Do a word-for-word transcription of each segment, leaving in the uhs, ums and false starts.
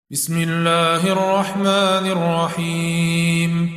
بسم الله الرحمن الرحيم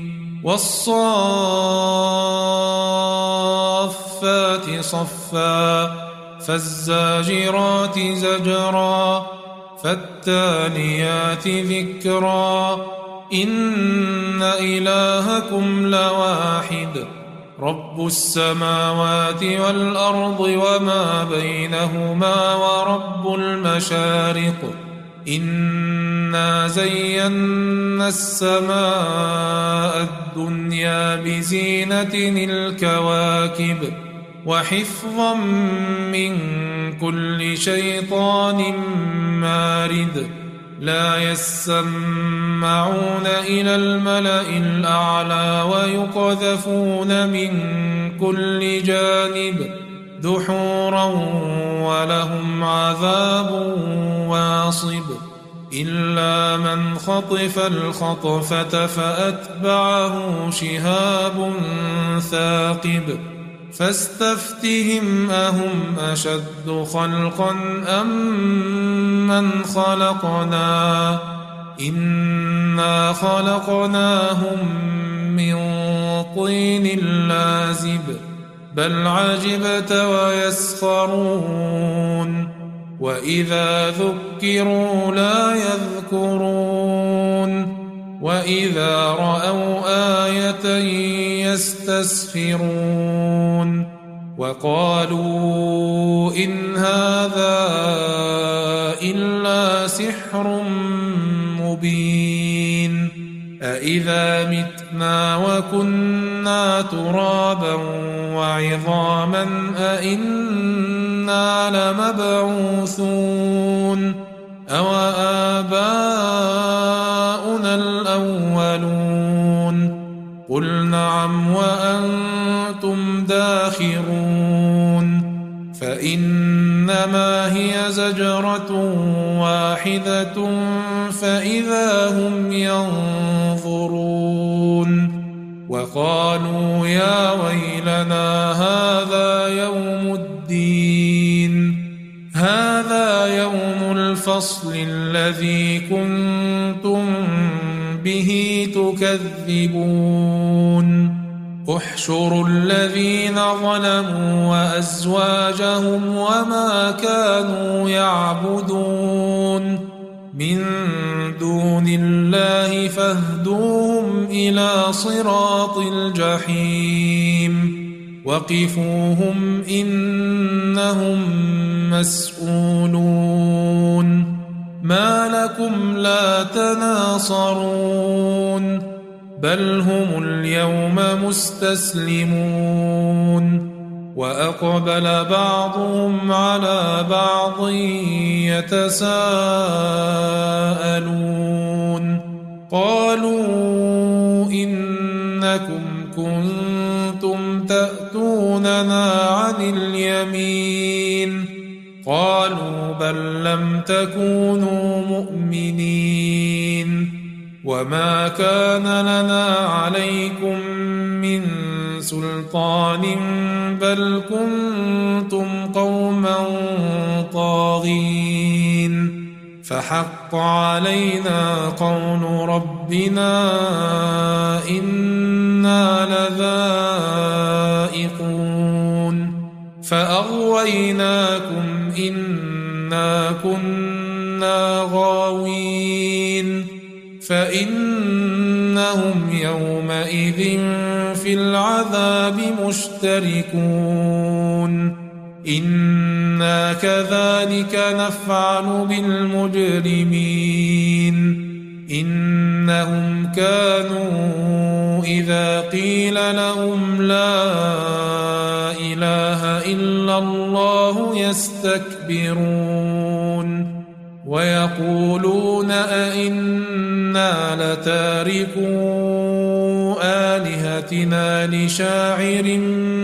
والصافات صفا فالزاجرات زجرا فالتاليات ذكرا إن إلهكم لواحد رب السماوات والأرض وما بينهما ورب المشارق إنا زينا السماء الدنيا بزينة الكواكب وحفظا من كل شيطان مارد لا يسمعون إلى الملأ الأعلى ويقذفون من كل جانب دحورا ولهم عذاب واصب إلا من خطف الخطفة فأتبعه شهاب ثاقب فاستفتهم أهم أشد خلقا أم من خلقنا إنا خلقناهم من طين لازب بل عجبت ويسخرون وإذا ذكروا لا يذكرون وإذا رأوا آية يستسخرون وقالوا إن هذا إلا سحر مبين أإذا متنا وكنا ترابا وعظاما أإنا لمبعوثون أو آباؤنا الأولون قل نعم وأنتم داخرون فإنما هي زجرة واحدة فإذا هم ينظرون وقالوا يا ويلنا هذا يوم الدين هذا يوم الفصل الذي كنتم به تكذبون احشروا الذين ظلموا وأزواجهم وما كانوا يعبدون من دون الله فاهدوهم إلى صراط الجحيم وقفوهم إنهم مسؤولون ما لكم لا تناصرون بل هم اليوم مستسلمون وأقبل بعضهم على بعض يتساءلون قالوا إنكم كنتم تأتوننا عن اليمين قالوا بل لم تكونوا مؤمنين وما كان لنا عليكم من سلطان بل كنتم قوما طاغين فحق علينا قول ربنا إنا لذائقون فأغويناكم إنا كنا غاوين فإنهم يومئذ في العذاب مشتركون إنا كذلك نفعل بالمجرمين إنهم كانوا إذا قيل لهم لا إله إلا الله يستكبرون ويقولون أئنا لتاركو آلهتنا لشاعر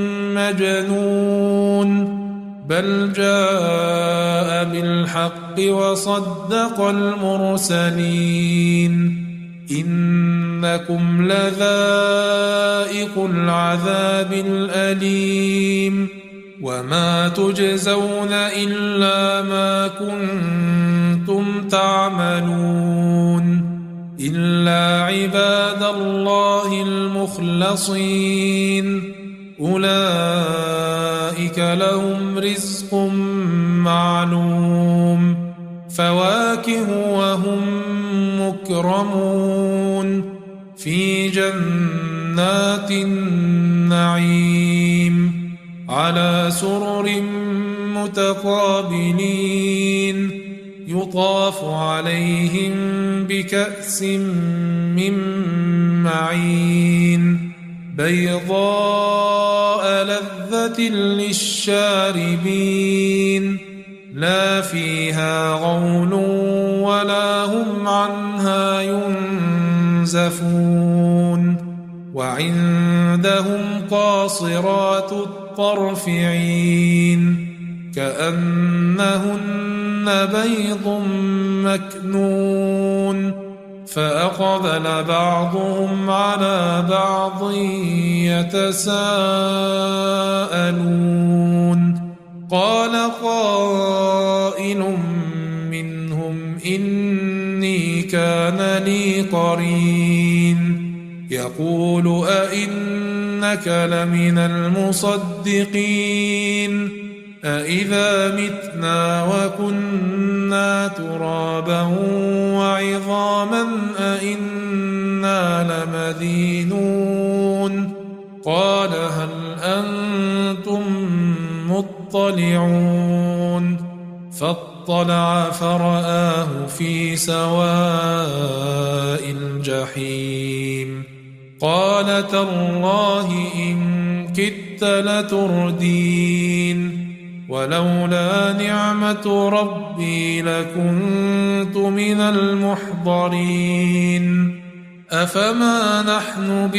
مجنون بل جاء بالحق وصدق المرسلين إنكم لذائق العذاب الأليم وما تجزون إلا ما كنتم تعملون إلا عباد الله المخلصين أولئك لهم رزق معلوم فواكه وهم مكرمون في جنات النعيم على سرر متقابلين يطاف عليهم بكأس من معين بيضاء لذة للشاربين لا فيها غول ولا هم عنها ينزفون وعندهم قاصرات الطرف عين كأنهن بيض مكنون فأقبل بعضهم على بعض يتساءلون قال قائل منهم إني كان لي قرين يقول أئنك لمن المصدقين أإذا متنا وكنا ترابا وعظاما أإنا لمدينون قال هل أنتم مطلعون فاطلع فرآه في سواء الجحيم قال تالله إن كدت لتردين ولولا نعمة ربي لكنت من المحضرين أفما نحن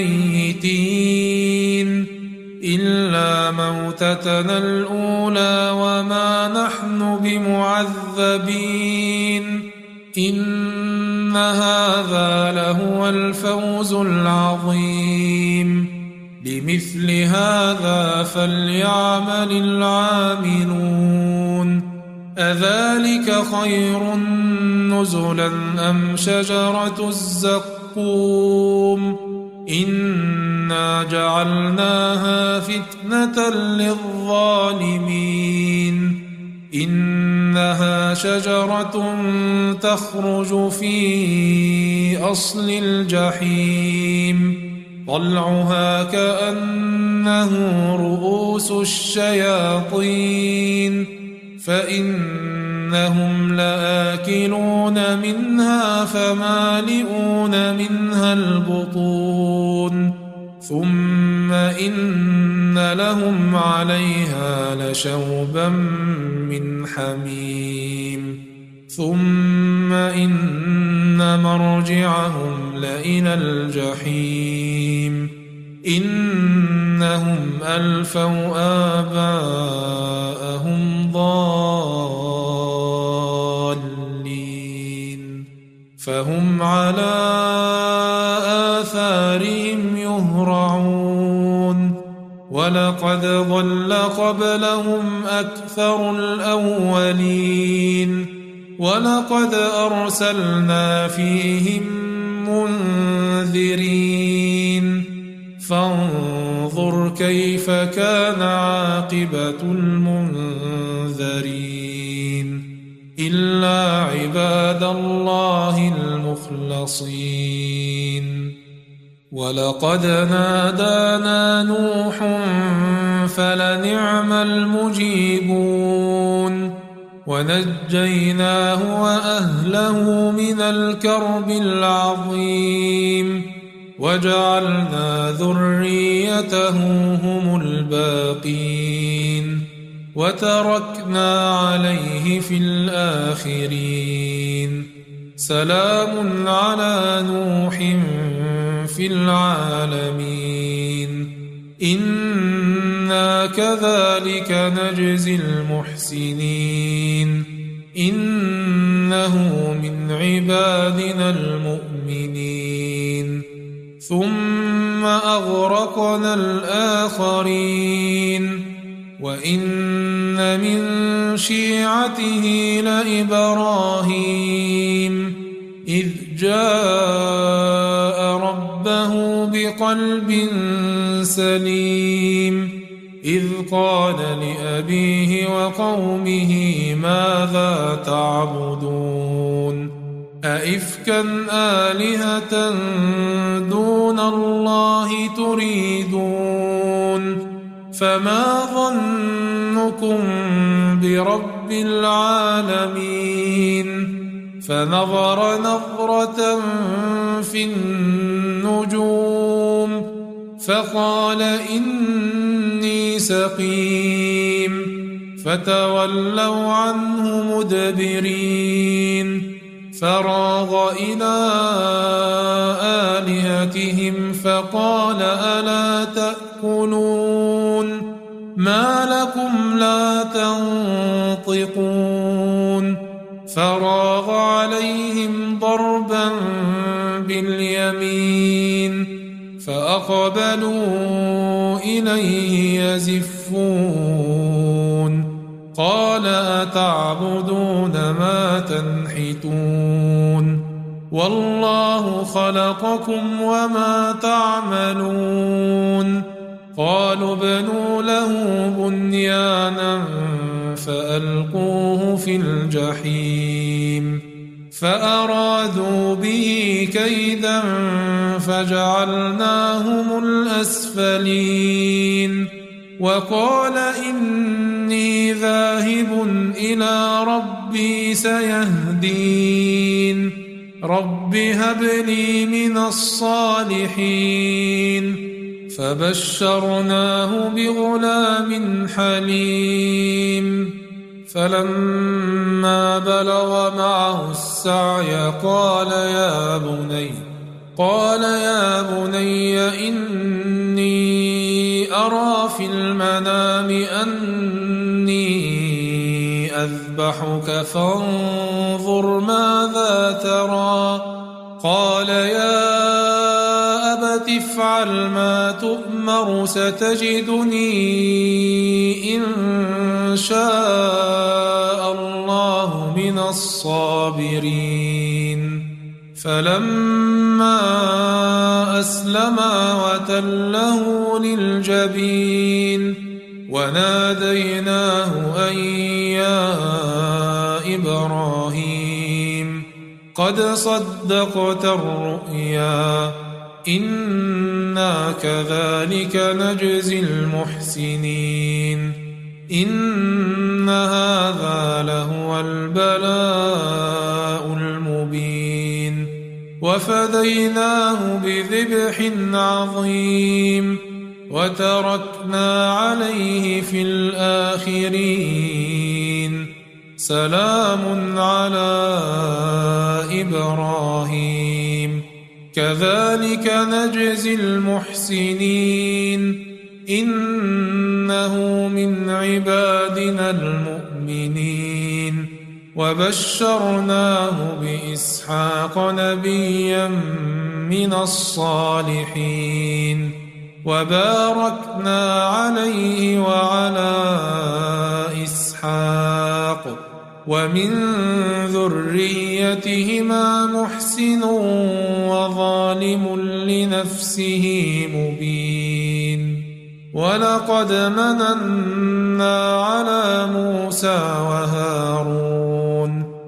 بميتين إلا موتتنا الأولى وما نحن بمعذبين إن هذا لهو الفوز العظيم لمثل هذا فليعمل العاملون أذلك خير نزلا أم شجرة الزقوم إنا جعلناها فتنة للظالمين إنها شجرة تخرج في أصل الجحيم طلعها كأنه رؤوس الشياطين فإنهم لآكلون منها فمالئون منها البطون ثم إن لهم عليها لشوبا من حميم ثم إن مرجعهم لإلى الجحيم إنهم ألفوا آباءهم ضالين فهم على آثارهم يهرعون ولقد ضل قبلهم أكثر الأولين ولقد أرسلنا فيهم منذرين فانظر كيف كان عاقبة المنذرين إلا عباد الله المخلصين ولقد نادانا نوح فلنعم المجيبون ونجيناه وأهله من الكرب العظيم وجعلنا ذريته هم الباقين وتركنا عليه في الآخرين سلام على نوح في العالمين إنا كذلك نجزي المحسنين إنه من عبادنا المؤمنين ثم أغرقنا الآخرين وإن من شيعته لإبراهيم إذ جاء ربه بقلب سليم إذ قال لأبيه وقومه ماذا تعبدون أئفكا آلهة دون الله تريدون فما ظنكم برب العالمين فنظر نظرة في النجوم فقال إني سقيم فتولوا عنه مدبرين فراغ إلى آلهتهم فقال ألا تأكلون ما لكم لا تنطقون فراغ عليهم ضربا باليمين فأقبلوا إليه يزفون قال أتعبدون ما تنحتون والله خلقكم وما تعملون قالوا ابنوا له بنيانا فألقوه في الجحيم فأرادوا به كيدا فجعلناهم الأسفلين وقال إني ذاهب إلى ربي سيهدين رب هب لي من الصالحين فبشرناه بغلام حليم فلما بلغ معه السعي قال يا بني قال يا بني إني أرى في المنام أني أذبحك فانظر ماذا ترى قال يا أبت افعل ما تؤمر ستجدني إن شاء الله من الصابرين فلما أسلما وتله للجبين وناديناه أن يا إبراهيم قد صدقت الرؤيا إنا كذلك نجزي المحسنين إن هذا لهو البلاء المبين وفديناه بذبح عظيم وتركنا عليه في الآخرين سلام على إبراهيم كذلك نجزي المحسنين إنه من عبادنا المؤمنين وبشرناه بإسحاق نبيا من الصالحين وباركنا عليه وعلى إسحاق ومن ذريتهما محسن وظالم لنفسه مبين ولقد مننا على موسى وهارون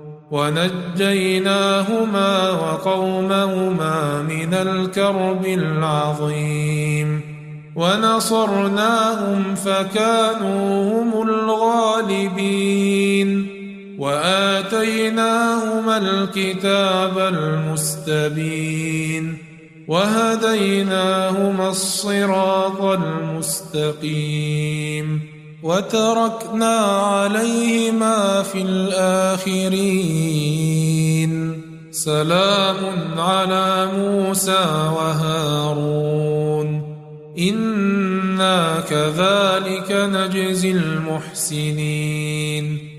ونجيناهما وقومهما من الكرب العظيم ونصرناهم فكانوا هم الغالبين وآتيناهما الكتاب المستبين وهديناهما الصراط المستقيم وتركنا عليهما في الآخرين سلام على موسى وهارون إنا كذلك نجزي المحسنين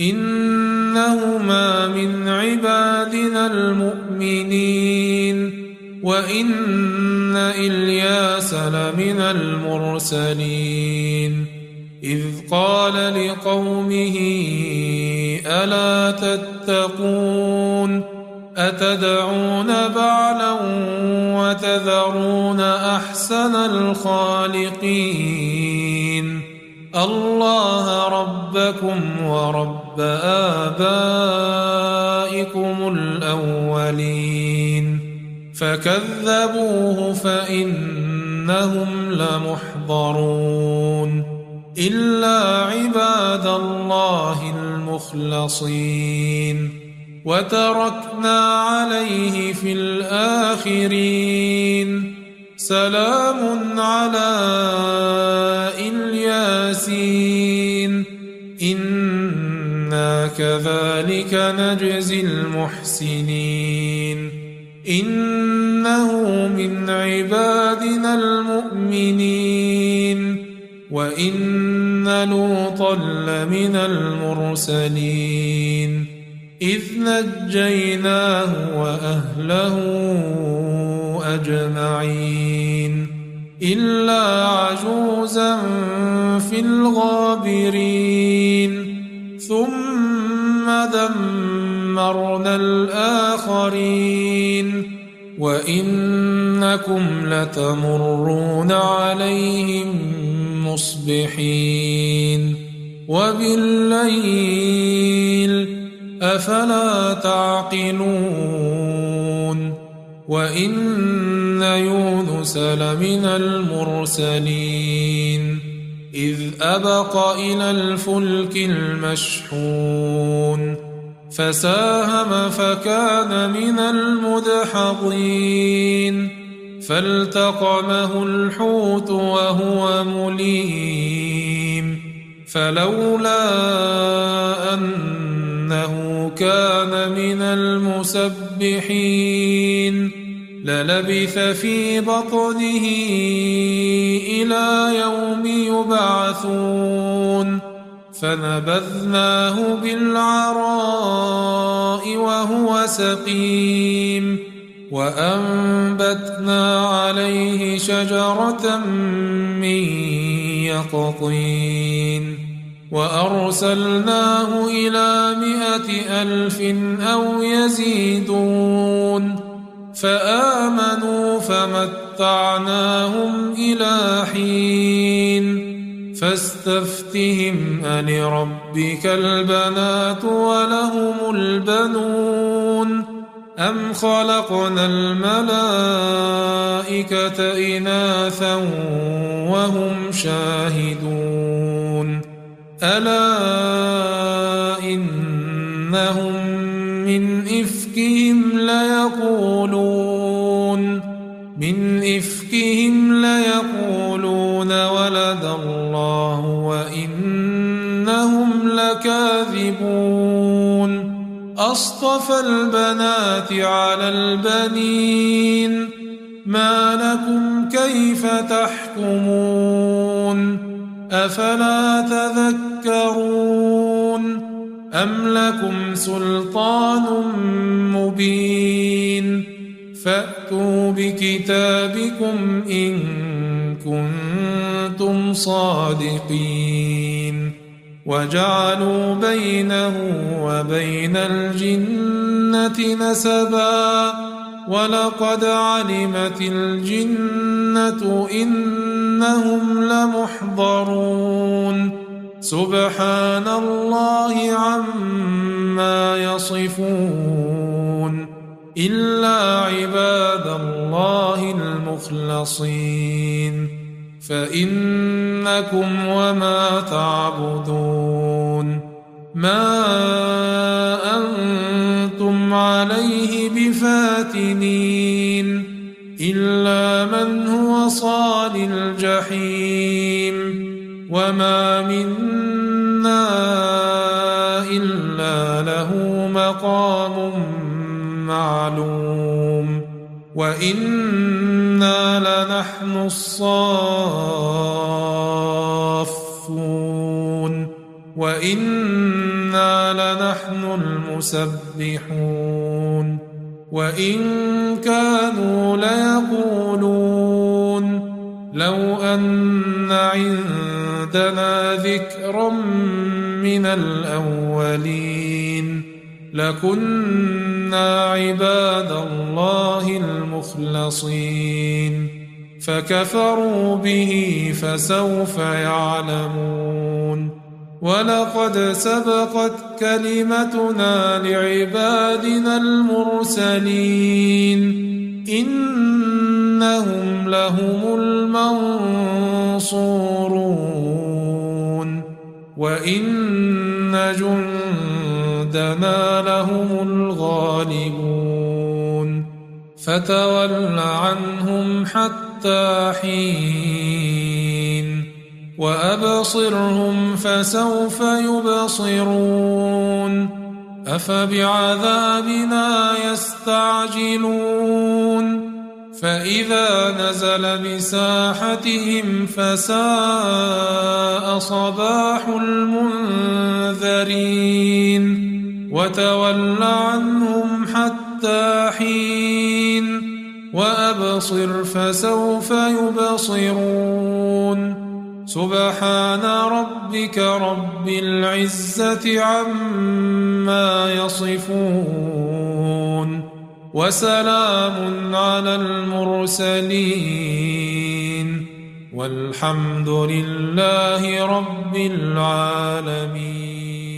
إنهما من عبادنا المؤمنين وإن إلياس لمن المرسلين إذ قال لقومه ألا تتقون أتدعون بعلا وتذرون أحسن الخالقين الله ربكم ورب آبائكم الأولين فكذبوه فإنهم لمحضرون إلا عباد الله المخلصين وتركنا عليه في الآخرين سلام على الياسين إنا كذلك نجزي المحسنين إنه من عبادنا المؤمنين وإن لوطا لمن المرسلين إذ نجيناه وأهله أجمعين إلا عجوزا في الغابرين ثم دمرنا الآخرين وإنكم لتمرون عليهم مصبحين وبالليل أفلا تعقلون وإن يونس لمن المرسلين إذ أبق إلى الفلك المشحون فساهم فكان من المدحضين فالتقمه الحوت وهو مليم فلولا أنه كان من المسبحين للبث في بطنه إلى يوم يبعثون فنبذناه بالعراء وهو سقيم وأنبتنا عليه شجرة من يقطين وأرسلناه إلى مائة ألف أو يزيدون فآمنوا فمتعناهم إلى حين فاستفتهم ألربك البنات ولهم البنون أم خلقنا الملائكة إناثا وهم شاهدون ألا إنهم من إفكهم ليقولون من إفكهم ليقولون ولد الله وإنهم لكاذبون أصطفى البنات على البنين ما لكم كيف تحكمون أفلا تذكرون أم لكم سلطان مبين فأتوا بكتابكم إن كنتم صادقين وجعلوا بينه وبين الجنة نسبا ولقد علمت الجنة إنهم لمحضرون سبحان الله عما يصفون إلا عباد الله المخلصين فإنكم وما تعبدون ما أنتم عليه بفاتنين إلا من هو صال الجحيم وما منا إلا له مقام معلوم وإنا لنحن الصافون وإنا لنحن المسبحون وإن كانوا ليقولون لو أن عندنا ذكرا من الأولين لكنا إنا عباد الله المخلصين فكفروا به فسوف يعلمون ولقد سبقت كلمتنا لعبادنا المرسلين إنهم لهم المنصورون وإن جندنا لهم الغالبون فتول عنهم حتى حين وأبصرهم فسوف يبصرون أفبعذابنا يستعجلون فإذا نزل بساحتهم فساء صباح المنذرين وتول عنهم حتى حين وأبصر فسوف يبصرون سبحان ربك رب العزة عما يصفون وسلام على المرسلين والحمد لله رب العالمين.